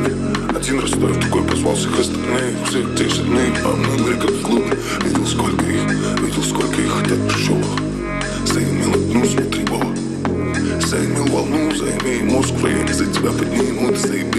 Один Ростов, такой позвал всех остальных. Всех тех же дней, а мы как в клубе. Видел сколько их хотят пришел. Заимел одну, смотри, Вова. Заимел волну, заимей мозг в районе. За тебя поднимут, заимел